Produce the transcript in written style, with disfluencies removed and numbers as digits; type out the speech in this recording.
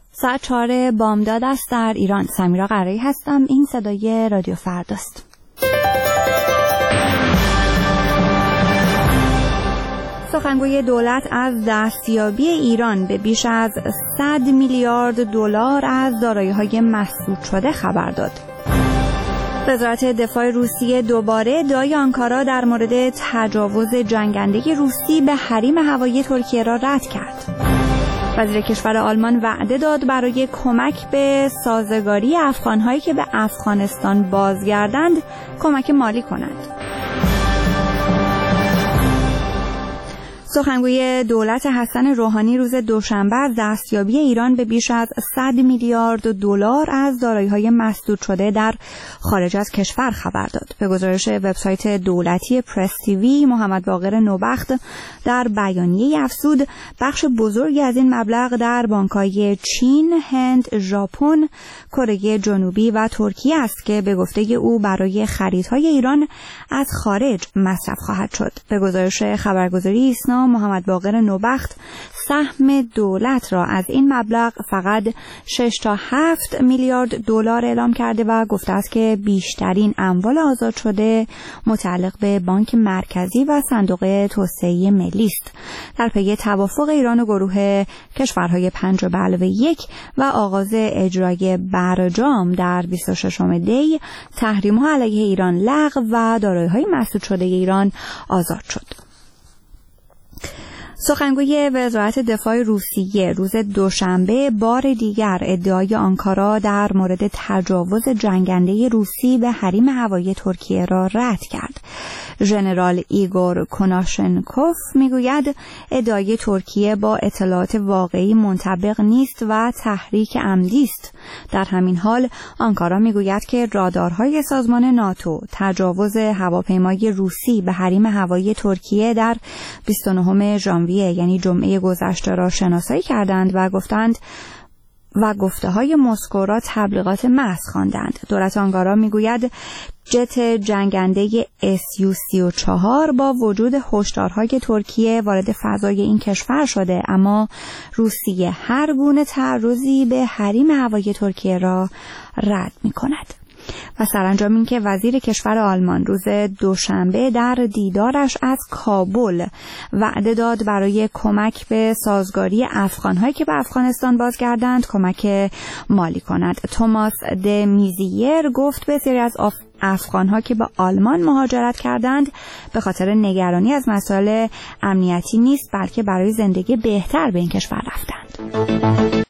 ساعت 4 بامداد است در ایران. سمیرا قرایی هستم. این صدای رادیو فرداست. سخنگوی دولت از دستیابی ایران به بیش از 100 میلیارد دلار از دارایی‌های مسدود شده خبر داد. وزارت دفاع روسیه دوباره ادعای آنکارا در مورد تجاوز جنگنده روسی به حریم هوایی ترکیه را رد کرد. وزیر کشور آلمان وعده داد برای کمک به سازگاری افغان‌هایی که به افغانستان بازگردند کمک مالی کنند. سخنگوی دولت حسن روحانی روز دوشنبه از دستیابی ایران به بیش از 100 میلیارد دلار از دارایی‌های مسدود شده در خارج از کشور خبر داد. به گزارش وبسایت دولتی پرس تیوی، محمد باقر نوبخت در بیانیه‌ای افزود بخش بزرگی از این مبلغ در بانک‌های چین، هند، ژاپن، کره جنوبی و ترکیه است که به گفته او برای خریدهای ایران از خارج مصرف خواهد شد. به گزارش خبرگزاری ایسنا، محمد باقر نوبخت سهم دولت را از این مبلغ فقط 6 تا 7 میلیارد دلار اعلام کرده و گفته است که بیشترین اموال آزاد شده متعلق به بانک مرکزی و صندوق توسعه ملی است. در پی توافق ایران و گروه کشورهای 5+1 و آغاز اجرای برجام در 26 دی، تحریم‌ها علیه ایران لغو و دارایی‌های مسدود شده ایران آزاد شد. سخنگوی وزارت دفاع روسیه روز دوشنبه بار دیگر ادعای آنکارا در مورد تجاوز جنگنده روسی به حریم هوایی ترکیه را رد کرد. ژنرال ایگور کناشنکوف میگوید ادعای ترکیه با اطلاعات واقعی منطبق نیست و تحریک عمدی است. در همین حال آنکارا میگوید که رادارهای سازمان ناتو تجاوز هواپیمای روسی به حریم هوایی ترکیه در 29 ژانویه یعنی جمعه گذشته را شناسایی کردند و گفته‌های مسکو را تبلیغات محض خواندند. دولت آنکارا میگوید جت جنگنده SU-34 با وجود هشدارهای ترکیه وارد فضای این کشور شده، اما روسیه هر گونه تعرضی به حریم هوایی ترکیه را رد می‌کند. و سرانجام این که وزیر کشور آلمان روز دوشنبه در دیدارش از کابل وعده داد برای کمک به سازگاری افغان‌هایی که به افغانستان بازگردند کمک مالی کند. توماس د میزیر گفت بسیاری از افغان‌ها که به آلمان مهاجرت کردند به خاطر نگرانی از مسائل امنیتی نیست، بلکه برای زندگی بهتر به این کشور رفتند.